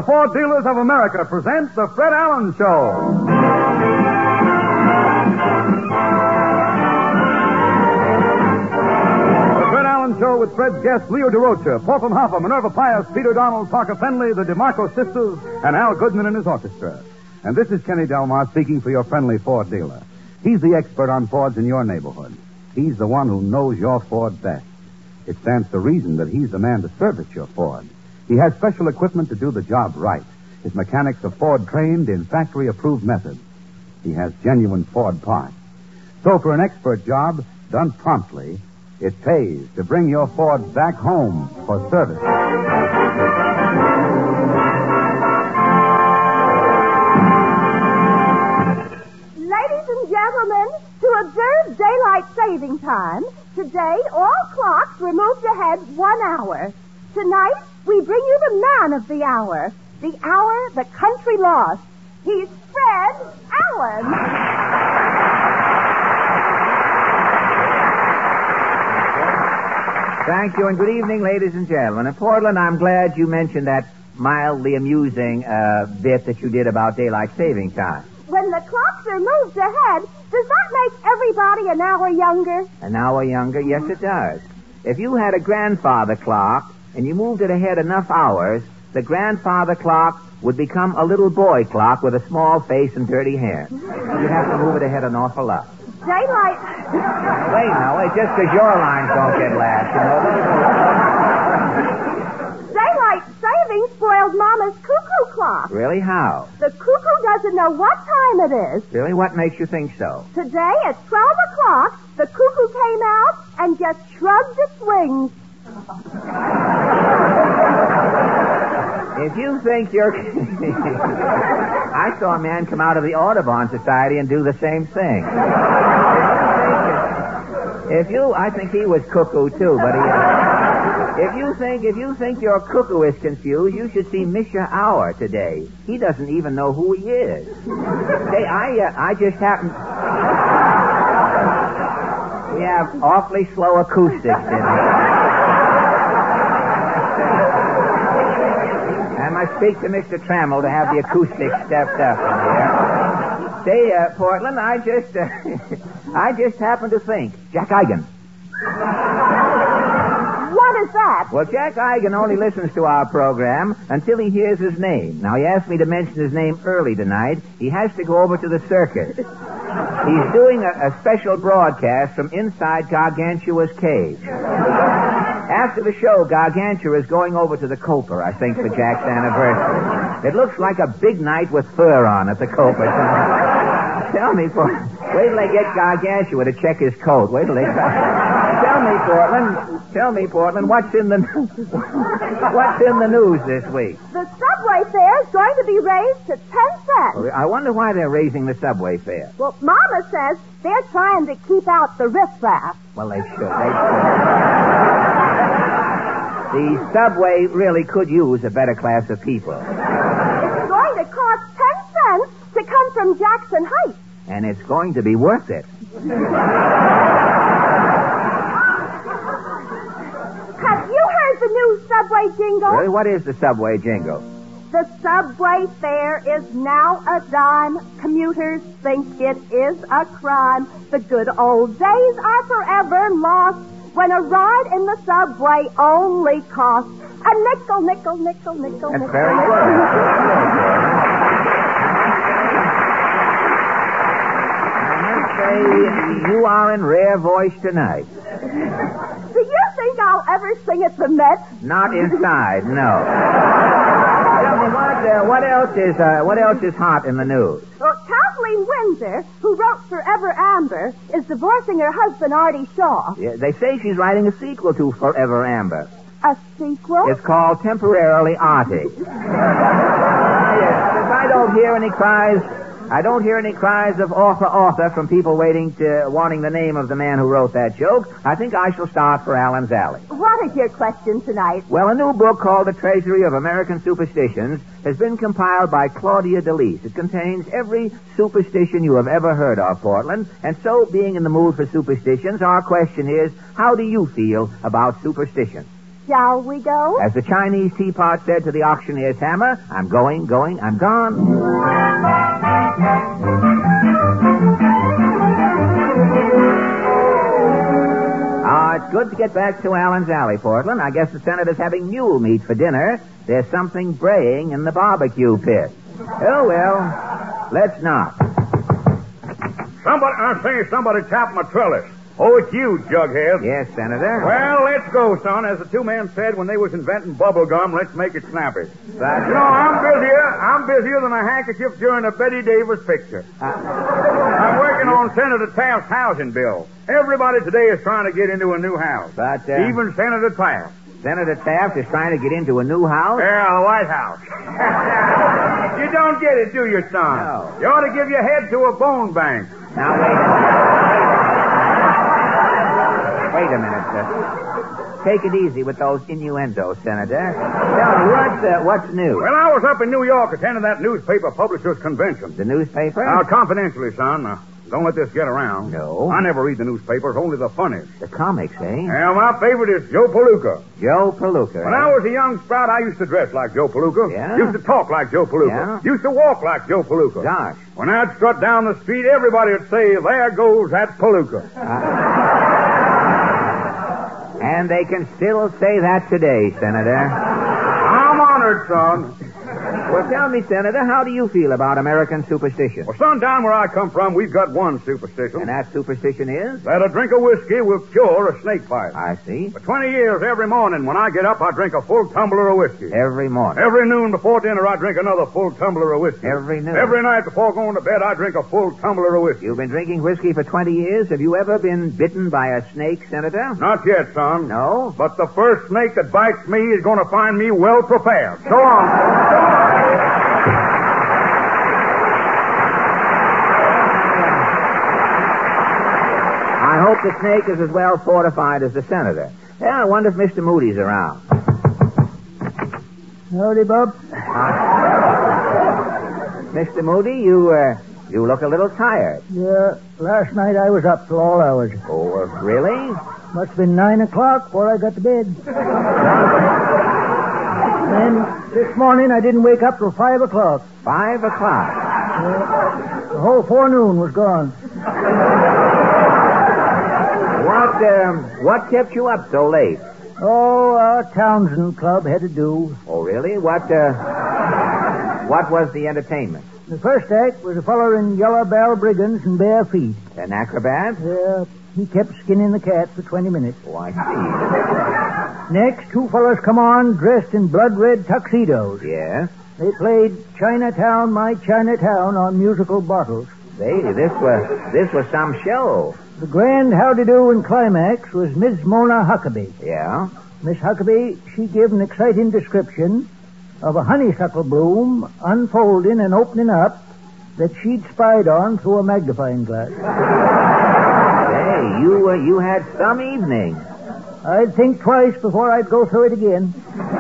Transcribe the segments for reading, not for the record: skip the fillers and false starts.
Ford Dealers of America present The Fred Allen Show. The Fred Allen Show with Fred's guests Leo DeRocha, Portland Hoffa, Minerva Pius, Peter Donald, Parker Fenley, the DeMarco sisters, and Al Goodman and his orchestra. And this is Kenny Delmar speaking for your friendly Ford dealer. He's the expert on Fords in your neighborhood. He's the one who knows your Ford best. It stands to reason that he's the man to service your Ford. He has special equipment to do the job right. His mechanics are Ford trained in factory-approved methods. He has genuine Ford parts. So for an expert job done promptly, it pays to bring your Ford back home for service. Ladies and gentlemen, to observe daylight saving time, today all clocks were moved ahead 1 hour. Tonight, we bring you the man of the hour the country lost. He's Fred Allen. Thank you, and good evening, ladies and gentlemen. In Portland, I'm glad you mentioned that mildly amusing bit that you did about daylight saving time. When the clocks are moved ahead, does that make everybody an hour younger? An hour younger? Yes, it does. If you had a grandfather clock and you moved it ahead enough hours, the grandfather clock would become a little boy clock with a small face and dirty hair. You'd have to move it ahead an awful lot. Daylight... Wait, just because your lines don't get last, you know. Daylight saving spoiled Mama's cuckoo clock. Really? How? The cuckoo doesn't know what time it is. Really? What makes you think so? Today at 12 o'clock, the cuckoo came out and just shrugged its wings. If you think you're... I saw a man come out of the Audubon Society and do the same thing. I think he was cuckoo too, but if you think your cuckoo is confused, you should see Misha Auer today. He doesn't even know who he is. I just happened... We have awfully slow acoustics in here. I must speak to Mr. Trammell to have the acoustics stepped up in here. Say, Portland, I just happened to think. Jack Eigen. What is that? Well, Jack Eigen only listens to our program until he hears his name. Now, he asked me to mention his name early tonight. He has to go over to the circus. He's doing a special broadcast from inside Gargantua's cage. After the show, Gargantua is going over to the Copa, I think, for Jack's anniversary. It looks like a big night with fur on at the Copa. Tell me, wait till they get Gargantua to check his coat. Wait till they... Tell me, Portland, what's in the news this week? The subway fare is going to be raised to 10 cents. I wonder why they're raising the subway fare. Well, Mama says they're trying to keep out the riffraff. Well, they should. The subway really could use a better class of people. It's going to cost 10 cents to come from Jackson Heights. And it's going to be worth it. Have you heard the new subway jingle? Really? What is the subway jingle? The subway fare is now a dime. Commuters think it is a crime. The good old days are forever lost when a ride in the subway only costs a nickel, nickel, nickel, nickel, That's nickel. very good. I must say, you are in rare voice tonight. Do you think I'll ever sing at the Met? Not inside, no. Tell me, what else is hot in the news? Well, Kathleen Windsor, who wrote Forever Amber, is divorcing her husband, Artie Shaw. Yeah, they say she's writing a sequel to Forever Amber. A sequel? It's called Temporarily Artie. Yes, I don't hear any cries of author from people wanting the name of the man who wrote that joke. I think I shall start for Alan's Alley. What is your question tonight? Well, a new book called The Treasury of American Superstitions has been compiled by Claudia DeLise. It contains every superstition you have ever heard of, Portland. And so, being in the mood for superstitions, our question is, how do you feel about superstition? Shall we go? As the Chinese teapot said to the auctioneer's hammer, I'm going, I'm gone. It's good to get back to Allen's Alley, Portland. I guess the Senator's having mule meat for dinner. There's something braying in the barbecue pit. Oh, well, let's not. Somebody chopped my trellis. Oh, it's you, Jughead. Yes, Senator. Well, let's go, son. As the two men said when they was inventing bubble gum, let's make it snappy. But, I'm busier than a handkerchief during a Betty Davis picture. I'm working on Senator Taft's housing bill. Everybody today is trying to get into a new house. But, even Senator Taft. Senator Taft is trying to get into a new house? Yeah, the White House. You don't get it, do you, son? No. You ought to give your head to a bone bank. Now, wait a minute, sir. Take it easy with those innuendos, Senator. Tell me, what's new? Well, I was up in New York attending that newspaper publishers' convention. The newspaper? Now, confidentially, son. Don't let this get around. No. I never read the newspapers, only the funnies. The comics, eh? Yeah, my favorite is Joe Palooka. Joe Palooka. When I was a young sprout, I used to dress like Joe Palooka. Yeah? Used to talk like Joe Palooka. Yeah? Used to walk like Joe Palooka. Gosh. When I'd strut down the street, everybody would say, there goes that Palooka. And they can still say that today, Senator. I'm honored, son. Well, tell me, Senator, how do you feel about American superstition? Well, son, down where I come from, we've got one superstition. And that superstition is? That a drink of whiskey will cure a snake bite. I see. For 20 years, every morning when I get up, I drink a full tumbler of whiskey. Every morning? Every noon before dinner, I drink another full tumbler of whiskey. Every noon? Every night before going to bed, I drink a full tumbler of whiskey. You've been drinking whiskey for 20 years. Have you ever been bitten by a snake, Senator? Not yet, son. No? But the first snake that bites me is going to find me well prepared. So long. I hope the snake is as well fortified as the senator. Yeah, I wonder if Mr. Moody's around. Howdy, Bob. Mr. Moody, you look a little tired. Yeah, last night I was up till all hours. Oh, really? Must have been 9 o'clock before I got to bed. Then this morning I didn't wake up till 5 o'clock. 5 o'clock? The whole forenoon was gone. What kept you up so late? Oh, our Townsend Club had to do. Oh, really? What was the entertainment? The first act was a fellow in yellow bell brigands and bare feet. An acrobat? Yeah, he kept skinning the cat for 20 minutes. Oh, I see. Next, two fellows come on dressed in blood-red tuxedos. Yes? They played Chinatown, My Chinatown on musical bottles. Lady, this was some show. The grand howdy-do and climax was Miss Mona Huckabee. Yeah? Miss Huckabee, she gave an exciting description of a honeysuckle bloom unfolding and opening up that she'd spied on through a magnifying glass. Hey, you had some evening. I'd think twice before I'd go through it again.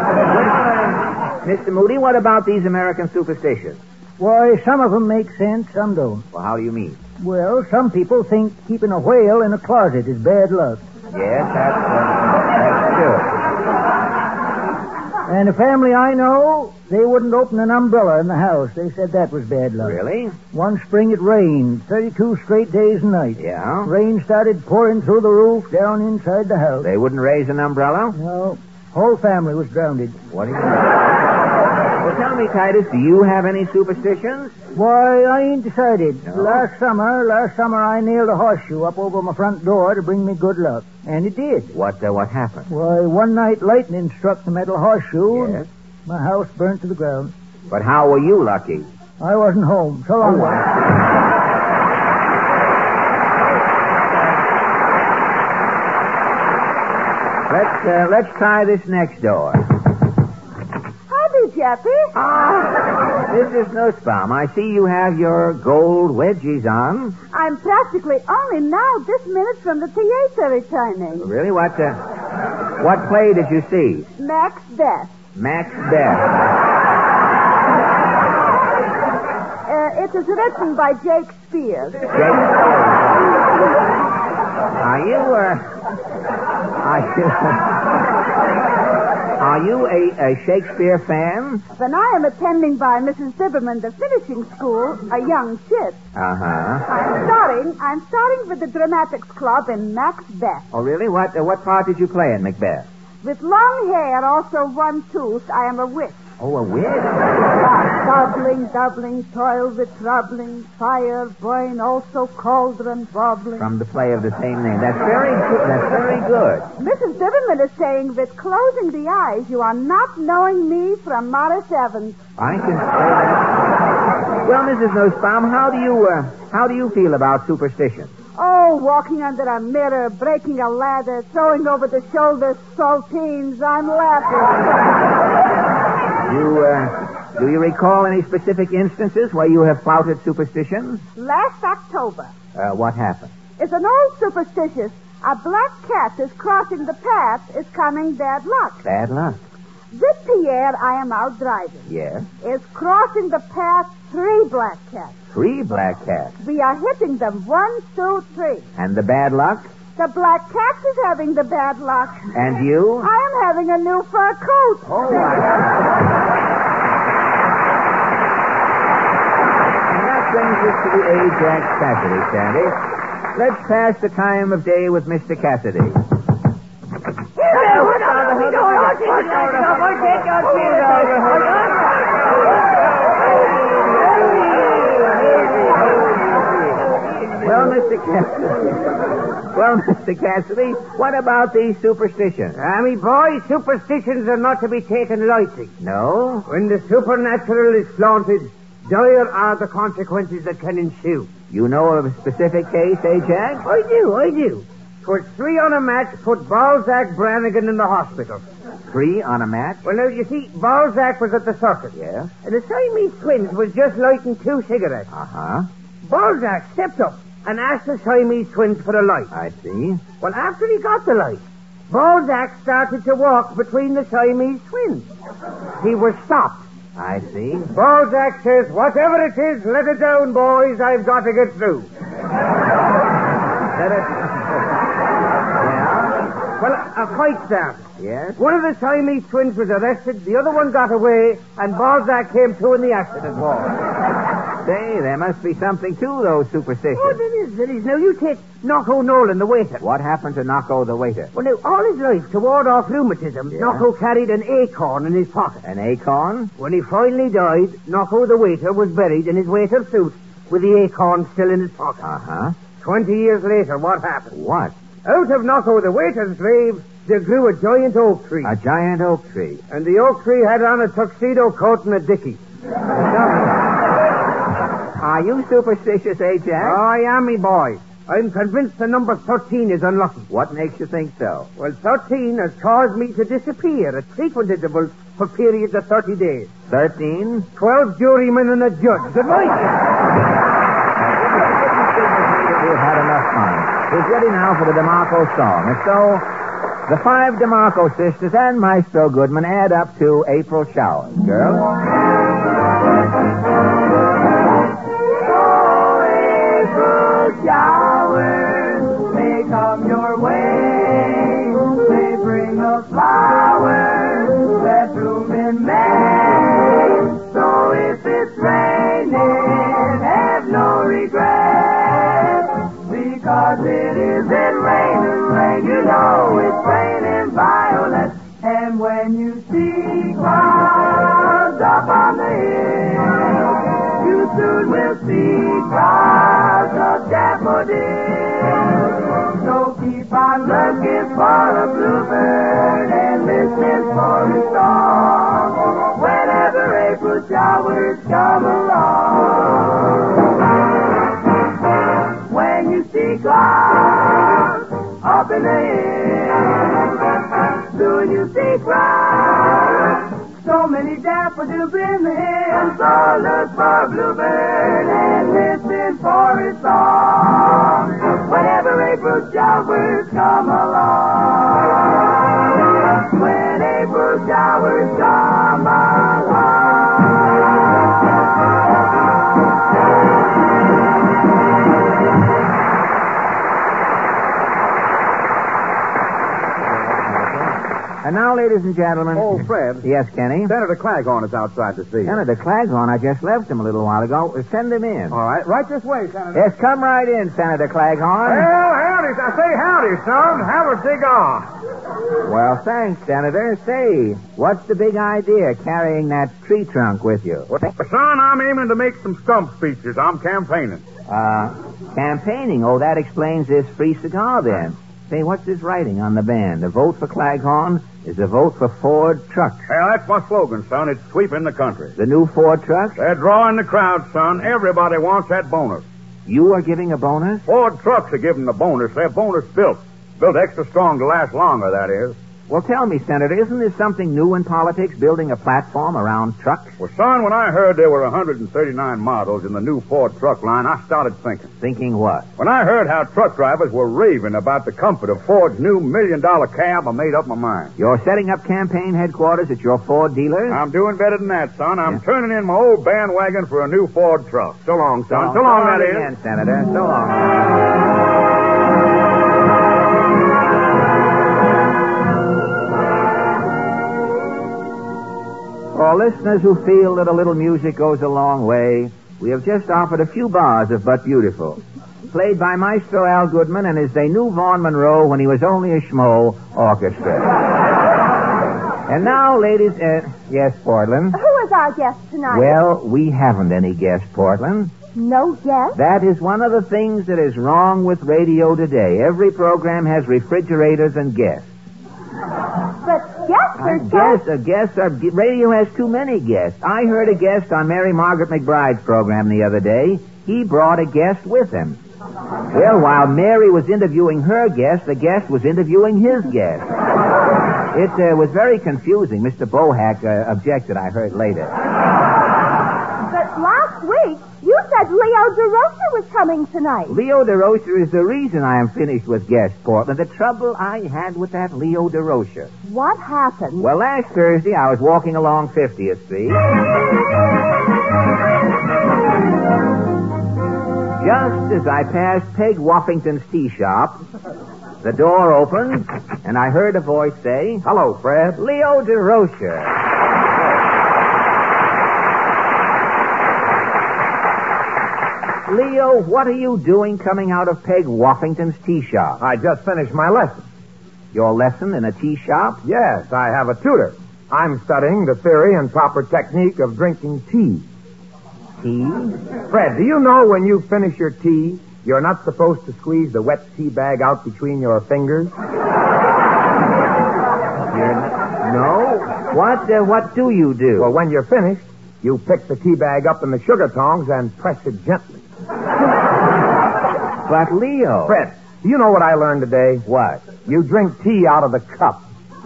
Mr. Moody, what about these American superstitions? Why, some of them make sense, some don't. Well, how do you mean? Well, some people think keeping a whale in a closet is bad luck. Yes, that's true. And a family I know, they wouldn't open an umbrella in the house. They said that was bad luck. Really? One spring it rained, 32 straight days and nights. Yeah? Rain started pouring through the roof down inside the house. They wouldn't raise an umbrella? No. Whole family was drowned. What do you mean? Well, tell me, Titus, do you have any superstitions? Why, I ain't decided. No? Last summer I nailed a horseshoe up over my front door to bring me good luck. And it did. What happened? Why, one night lightning struck the metal horseshoe. Yes? And my house burnt to the ground. But how were you lucky? I wasn't home. So long. Let's try this next door. Howdy, Jeffy. This is Nussbaum. I see you have your gold wedgies on. I'm practically only now this minute from the theater returning. Really? What play did you see? Macbeth. Macbeth. It is written by Jake Spears. Are you a Shakespeare fan? Then I am attending by Mrs. Zibberman the finishing school, a young chit. Uh-huh. I'm starting with the Dramatics Club in Macbeth. Oh, really? What part did you play in Macbeth? With long hair, also one tooth, I am a witch. Oh, a witch? Doubling, toil with troubling, fire, burn, also cauldron bobbling. From the play of the same name. That's very good. That's very good. Mrs. Zibberman is saying that closing the eyes, you are not knowing me from Morris Evans. I can say that. Well, Mrs. Nussbaum, how do you feel about superstition? Oh, walking under a mirror, breaking a ladder, throwing over the shoulder saltines, I'm laughing. Do you recall any specific instances where you have flouted superstitions? Last October. What happened? It's an old superstitious. A black cat is crossing the path, is coming bad luck. Bad luck. This Pierre I am out driving. Yes. Is crossing the path 3 black cats. 3 black cats. We are hitting them 1, 2, 3. And the bad luck? The black cat is having the bad luck. And you? I am having a new fur coat. Oh, my God. And that brings us to the Ajax Cassidy, Sandy. Let's pass the time of day with Mr. Cassidy. Well, Mr. Cassidy, what about these superstitions? Me boy, superstitions are not to be taken lightly. No? When the supernatural is flaunted, dire are the consequences that can ensue. You know of a specific case, Ajax? I do. 'Twas 3 on a match put Balzac Brannigan in the hospital. 3 on a match? Well, now, you see, Balzac was at the circus. Yes. And the Siamese twins was just lighting 2 cigarettes. Uh-huh. Balzac stepped up and asked the Siamese twins for a light. I see. Well, after he got the light, Balzac started to walk between the Siamese twins. He was stopped. I see. Balzac says, whatever it is, let it down, boys. I've got to get through. Let it... Yeah? Well, a fight started. Yes? One of the Siamese twins was arrested, the other one got away, and Balzac came to in the accident hall. Say, there must be something to those superstitions. Oh, there is. Now, you take Knocko Nolan, the waiter. What happened to Knocko the waiter? Well, now, all his life, to ward off rheumatism, Yeah. Knocko carried an acorn in his pocket. An acorn? When he finally died, Knocko the waiter was buried in his waiter's suit with the acorn still in his pocket. Uh-huh. 20 years later, what happened? What? Out of Knocko the waiter's grave, there grew a giant oak tree. A giant oak tree. And the oak tree had on a tuxedo coat and a dickie. Are you superstitious, Ajax? Oh, I am, me boy. I'm convinced the number 13 is unlucky. What makes you think so? Well, 13 has caused me to disappear at frequent intervals for periods of 30 days. 13? 12 jurymen and a judge. Good night. We've had enough fun. We're ready now for the DeMarco song. And so, the 5 DeMarco sisters and Maestro Goodman add up to April Showers. Girls? Showers may come your way. They bring the flowers that bloom in May. So if it's raining, have no regret, because it isn't raining, you know it's raining violets. And when you see clouds up on the hill, you soon will see clouds of daffodils. So keep on looking for a bluebird and listening for a song whenever April showers come along. When you see clouds up in the hill, soon you see clouds. So many daffodils in the hills, so look for a bluebird and listen for his song whenever April showers come along. When April showers come along. And now, ladies and gentlemen... Oh, Fred. Yes, Kenny? Senator Claghorn is outside to see you. Senator Claghorn, I just left him a little while ago. Send him in. All right. Right this way, Senator. Yes, come right in, Senator Claghorn. Well, howdy. I say howdy, son. Have a cigar. Well, thanks, Senator. Say, what's the big idea carrying that tree trunk with you? Son, I'm aiming to make some stump speeches. I'm campaigning. Campaigning. Oh, that explains this free cigar, then. Say, what's this writing on the band? A vote for Claghorn is a vote for Ford trucks. Well, that's my slogan, son. It's sweeping the country. The new Ford trucks? They're drawing the crowd, son. Everybody wants that bonus. You are giving a bonus? Ford trucks are giving the bonus. They're bonus built. Built extra strong to last longer, that is. Well, tell me, Senator, isn't this something new in politics, building a platform around trucks? Well, son, when I heard there were 139 models in the new Ford truck line, I started thinking. Thinking what? When I heard how truck drivers were raving about the comfort of Ford's new $1 million cab, I made up my mind. You're setting up campaign headquarters at your Ford dealers? I'm doing better than that, son. I'm turning in my old bandwagon for a new Ford truck. So long, son. So long, that is. Again, Senator. So long. For listeners who feel that a little music goes a long way, we have just offered a few bars of But Beautiful, played by Maestro Al Goodman and his They Knew Vaughn Monroe when he was only a schmo orchestra. And now, ladies, yes, Portland? Who is our guest tonight? Well, we haven't any guest, Portland. No guest? That is one of the things that is wrong with radio today. Every program has refrigerators and guests. But guests are radio has too many guests. I heard a guest on Mary Margaret McBride's program the other day. He brought a guest with him. Well, while Mary was interviewing her guest, the guest was interviewing his guest. It was very confusing. Mr. Bohack objected, I heard later. But last week, you said Leo DeRocher was coming tonight. Leo DeRocher is the reason I am finished with guest, Portland. The trouble I had with that Leo DeRocher. What happened? Well, last Thursday, I was walking along 50th Street. Just as I passed Peg Woffington's tea shop, the door opened, and I heard a voice say, Hello, Fred. Leo DeRocher. Leo, what are you doing coming out of Peg Woffington's tea shop? I just finished my lesson. Your lesson in a tea shop? Yes, I have a tutor. I'm studying the theory and proper technique of drinking tea. Tea? Fred, do you know when you finish your tea, you're not supposed to squeeze the wet tea bag out between your fingers? No? What do you do? Well, when you're finished, you pick the tea bag up in the sugar tongs and press it gently. But, Leo... Fred, do you know what I learned today? What? You drink tea out of the cup.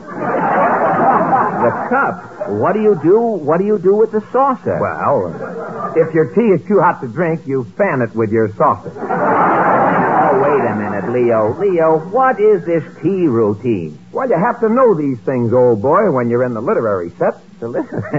The cup? What do you do? What do you do with the saucer? Well, if your tea is too hot to drink, you fan it with your saucer. Oh, wait a minute, Leo. Leo, what is this tea routine? Well, you have to know these things, old boy, when you're in the literary set. You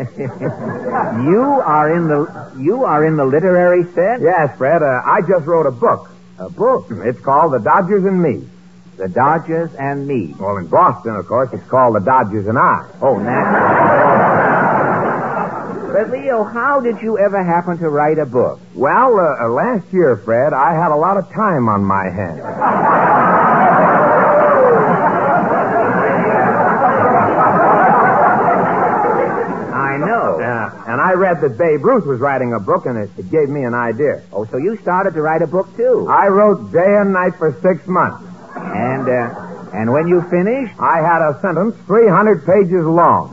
are in the literary set? Yes, Fred. I just wrote a book. A book? It's called The Dodgers and Me. The Dodgers and Me. Well, in Boston, of course, it's called The Dodgers and I. Oh, naturally. But, Leo, how did you ever happen to write a book? Well, last year, Fred, I had a lot of time on my hands. I know. And I read that Babe Ruth was writing a book, and it gave me an idea. Oh, so you started to write a book, too? I wrote day and night for 6 months. And when you finished? I had a sentence 300 pages long.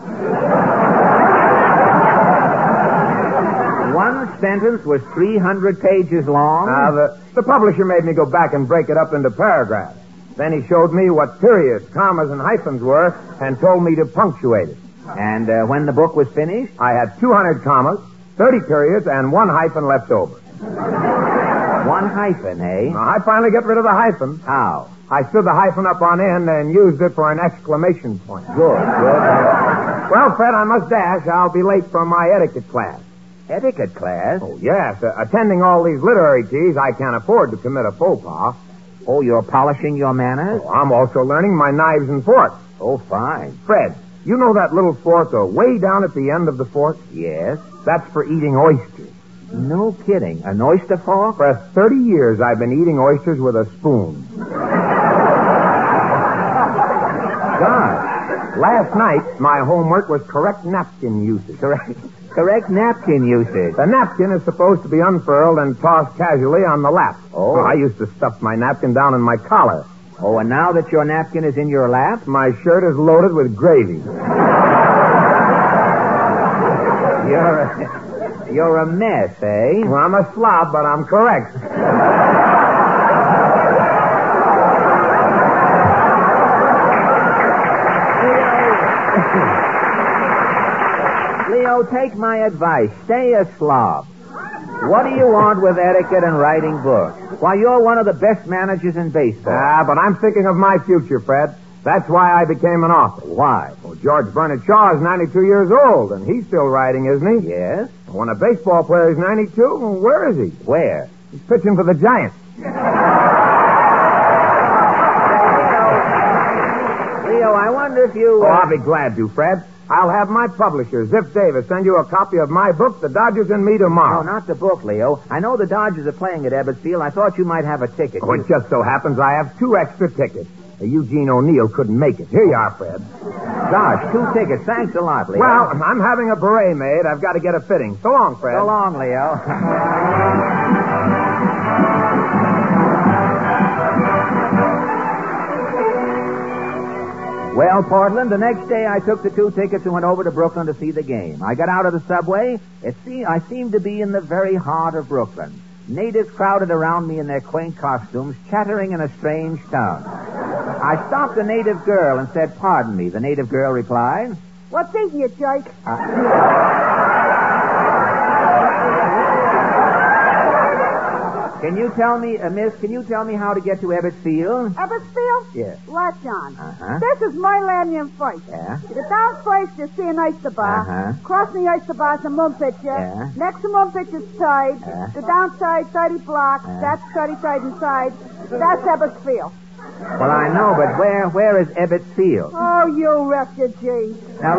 One sentence was 300 pages long? The publisher made me go back and break it up into paragraphs. Then he showed me what periods, commas, and hyphens were and told me to punctuate it. And when the book was finished? I had 200 commas, 30 periods, and 1 hyphen left over. 1 hyphen, eh? Now, I finally got rid of the hyphen. How? I stood the hyphen up on end and used it for an exclamation point. Good. Well, Fred, I must dash. I'll be late for my etiquette class. Etiquette class? Oh, yes. Attending all these literary teas, I can't afford to commit a faux pas. Oh, you're polishing your manners? Oh, I'm also learning my knives and forks. Oh, fine. Fred, you know that little fork way down at the end of the fork? Yes? That's for eating oysters. No kidding. An oyster fork? For 30 years, I've been eating oysters with a spoon. Gosh. Last night, my homework was correct napkin usage. Correct napkin usage. The napkin is supposed to be unfurled and tossed casually on the lap. Oh. I used to stuff my napkin down in my collar. Oh, and now that your napkin is in your lap? My shirt is loaded with gravy. You're a mess, eh? Well, I'm a slob, but I'm correct. Leo, take my advice. Stay a slob. What do you want with etiquette and writing books? Why, you're one of the best managers in baseball. But I'm thinking of my future, Fred. That's why I became an author. Why? Well, George Bernard Shaw is 92 years old, and he's still writing, isn't he? Yes? When a baseball player is 92, well, where is he? Where? He's pitching for the Giants. Leo, I wonder if you... Oh, I'll be glad to, Fred. I'll have my publisher, Ziff Davis, send you a copy of my book, The Dodgers and Me, tomorrow. No, not the book, Leo. I know the Dodgers are playing at Ebbets Field. I thought you might have a ticket. Oh, it just so happens I have 2 extra tickets. Eugene O'Neill couldn't make it. Here you are, Fred. Gosh, 2 tickets. Thanks a lot, Leo. Well, I'm having a beret made. I've got to get a fitting. So long, Fred. So long, Leo. Well, Portland, the next day I took the 2 tickets and went over to Brooklyn to see the game. I got out of the subway. I seemed to be in the very heart of Brooklyn. Natives crowded around me in their quaint costumes, chattering in a strange tongue. I stopped a native girl and said, "Pardon me." The native girl replied, What's eating you, Jake? Can you tell me, miss, how to get to Ebbets Field? Ebbets Field? Yes. Latch on. Uh-huh. This is Moyle Avenue first. Yeah. You get down first, you see an oyster bar. Uh-huh. Crossing the oyster bar is a moon picture. Yeah. Next to moon picture's side. The downside, 30 blocks. Yeah. That's 30 inside. That's Ebbets Field. Well, I know, but where is Ebbets Field? Oh, you refugee. Now,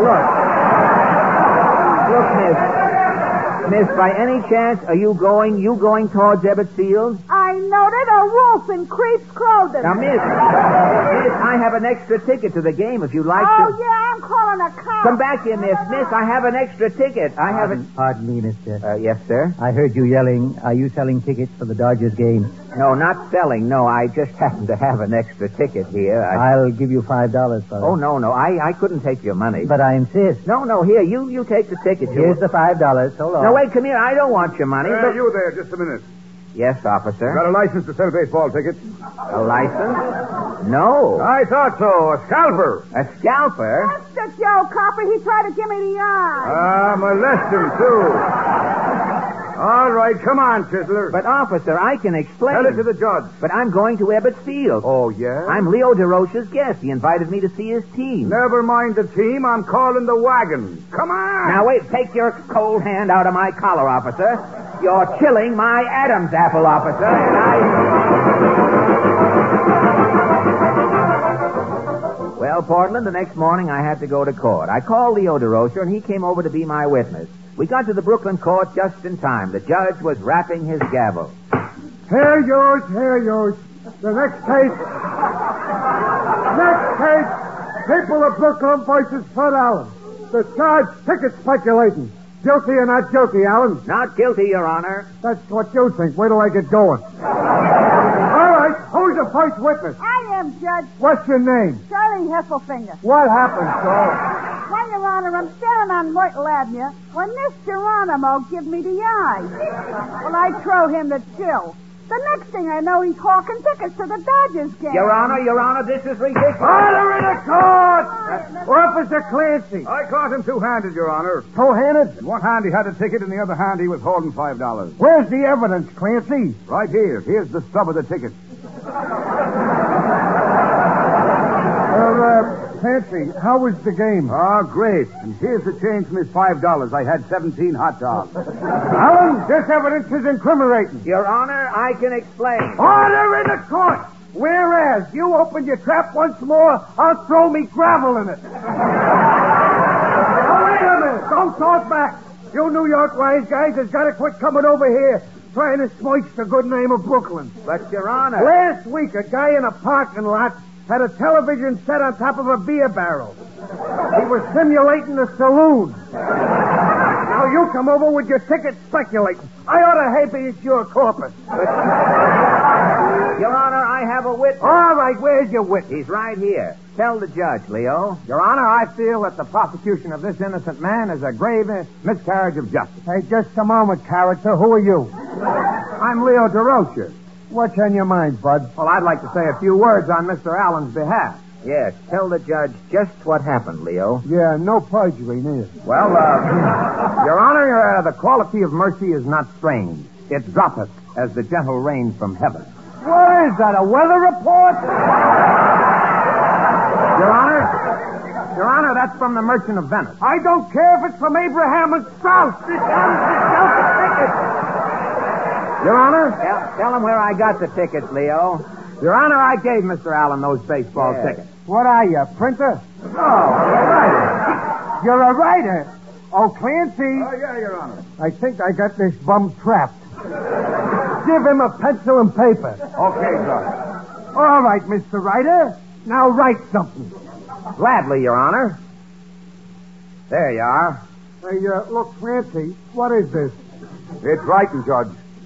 look, Miss, by any chance, are you going towards Ebbets Field? I noted a wolf in creep's clothing. Now, Miss, I have an extra ticket to the game if you'd like to. Oh, yeah, I'm calling a cop. Come back here, Miss. Miss, I have an extra ticket. I have it. Pardon me, mister. Yes, sir? I heard you yelling. Are you selling tickets for the Dodgers game? No, not selling. No, I just happen to have an extra ticket here. I'll give you $5 for it. Oh, no. I couldn't take your money. But I insist. No, here, you take the ticket. Here's the $5. So long. No, wait, come here. I don't want your money. You there, just a minute. Yes, officer. Got a license to sell baseball tickets? A license? No. I thought so. A scalper. A scalper? That's the Joe Copper. He tried to give me the eye. Molest him, too. All right, come on, Chisler. But, officer, I can explain. Tell it to the judge. But I'm going to Ebbets Field. Oh, yeah? I'm Leo DeRocha's guest. He invited me to see his team. Never mind the team. I'm calling the wagon. Come on. Now, wait. Take your cold hand out of my collar, officer. You're chilling my Adam's apple, officer. Well, Portland, the next morning I had to go to court. I called Leo DeRocha, and he came over to be my witness. We got to the Brooklyn court just in time. The judge was rapping his gavel. Here yours. The next case, People of Brooklyn versus Fred Allen. The charge, ticket speculating. Guilty or not guilty, Allen? Not guilty, Your Honor. That's what you think. Wait till I get going. All right, who's the first witness? I am, Judge. What's your name? Charlie Heffelfinger. What happened, Saul? Well, Your Honor, I'm standing on Myrtle Avenue when this Geronimo give me the eye. Well, I throw him the chill. The next thing I know, he's hawking tickets to the Dodgers game. Your Honor, this is ridiculous. Order in the court! Officer Clancy. I caught him two-handed, Your Honor. Two-handed? In one hand he had a ticket, in the other hand he was holding $5. Where's the evidence, Clancy? Right here. Here's the stub of the ticket. Clancy, how was the game? Oh, great. And here's the change from his $5. I had 17 hot dogs. Allen, this evidence is incriminating. Your Honor, I can explain. Order in the court! Whereas you open your trap once more, I'll throw me gravel in it. Now, wait a minute. Don't talk back. You New York wise guys has got to quit coming over here trying to smoish the good name of Brooklyn. But, Your Honor... Last week, a guy in a parking lot had a television set on top of a beer barrel. He was simulating a saloon. Now you come over with your ticket speculating. I ought to habeas your corpus. Your Honor, I have a witness. All right, where's your witness? He's right here. Tell the judge, Leo. Your Honor, I feel that the prosecution of this innocent man is a grave miscarriage of justice. Hey, just a moment, character. Who are you? I'm Leo DeRocher. What's on your mind, Bud? Well, I'd like to say a few words on Mr. Allen's behalf. Yes, tell the judge just what happened, Leo. Yeah, no perjury, neither. Well, Your Honor, the quality of mercy is not strange. It droppeth as the gentle rain from heaven. What is that, a weather report? Your Honor, that's from the Merchant of Venice. I don't care if it's from Abraham and Strauss. This Allen's himself a ticket. Your Honor? Tell him where I got the tickets, Leo. Your Honor, I gave Mr. Allen those baseball tickets. What are you, a printer? No, a writer. You're a writer. Oh, Clancy. Oh, yeah, Your Honor. I think I got this bum trapped. Give him a pencil and paper. Okay, Judge. All right, Mr. Writer. Now write something. Gladly, Your Honor. There you are. Hey, look, Clancy, what is this? It's writing, Judge.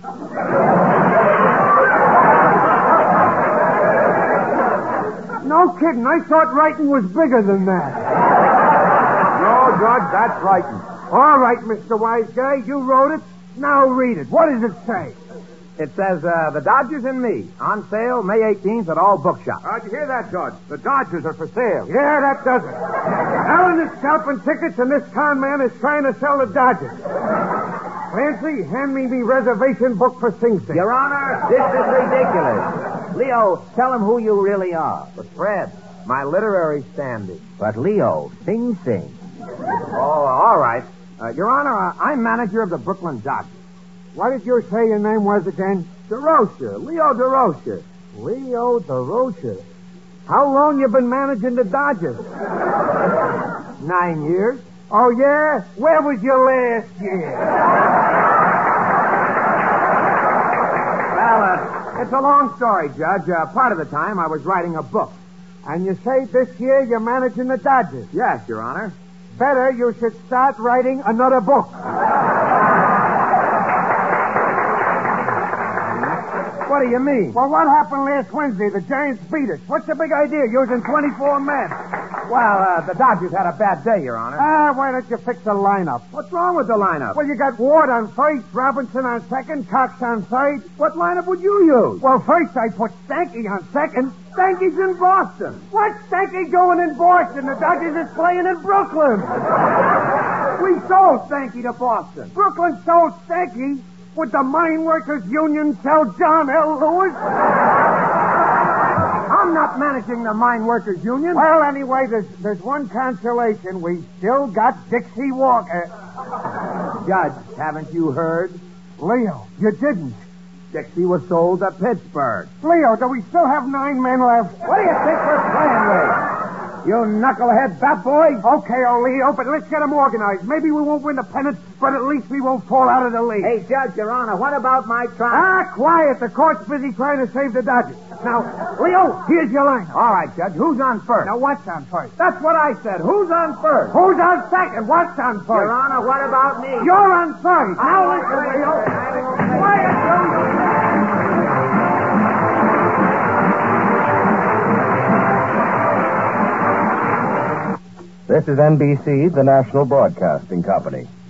No kidding. I thought writing was bigger than that. No, Judge, that's writing. All right, Mr. Wise Guy, you wrote it. Now read it. What does it say? It says, The Dodgers and Me, on sale May 18th at all bookshops. Did you hear that, Judge? The Dodgers are for sale. Yeah, that does it. Allen is scalping tickets, and this con man is trying to sell the Dodgers. Clancy, hand me the reservation book for Sing Sing. Your Honor, this is ridiculous. Leo, tell him who you really are. But Fred, my literary standing. But, Leo, Sing Sing. Oh, all right. Your Honor, I'm manager of the Brooklyn Dodgers. What did you say your name was again? DeRocher, Leo DeRocher. Leo DeRocher. How long you been managing the Dodgers? 9 years. Oh, yeah? Where was you last year? Well, it's a long story, Judge. Part of the time I was writing a book. And you say this year you're managing the Dodgers? Yes, Your Honor. Better you should start writing another book. What do you mean? Well, what happened last Wednesday? The Giants beat us. What's the big idea? Using 24 men. Well, the Dodgers had a bad day, Your Honor. Why don't you fix the lineup? What's wrong with the lineup? Well, you got Ward on first, Robinson on second, Cox on third. What lineup would you use? Well, first I put Stanky on second. Stanky's in Boston. What's Stanky doing in Boston? The Dodgers is playing in Brooklyn. We sold Stanky to Boston. Brooklyn sold Stanky. Would the Mine Workers Union sell John L. Lewis? I'm not managing the Mine Workers Union. Well, anyway, there's one consolation. We still got Dixie Walker. Judge, haven't you heard? Leo, you didn't. Dixie was sold to Pittsburgh. Leo, do we still have 9 men left? What do you think we're playing with? You knucklehead bat boy? Okay, old Leo, but let's get them organized. Maybe we won't win the pennant, but at least we won't fall out of the league. Hey, Judge, Your Honor, what about my trial? Quiet. The court's busy trying to save the Dodgers. Now, Leo, here's your line. All right, Judge. Who's on first? Now, what's on first? That's what I said. Who's on first? Who's on second? What's on first? Your Honor, what about me? You're on first. Now, listen, Leo. Quiet, you. This is NBC, the National Broadcasting Company.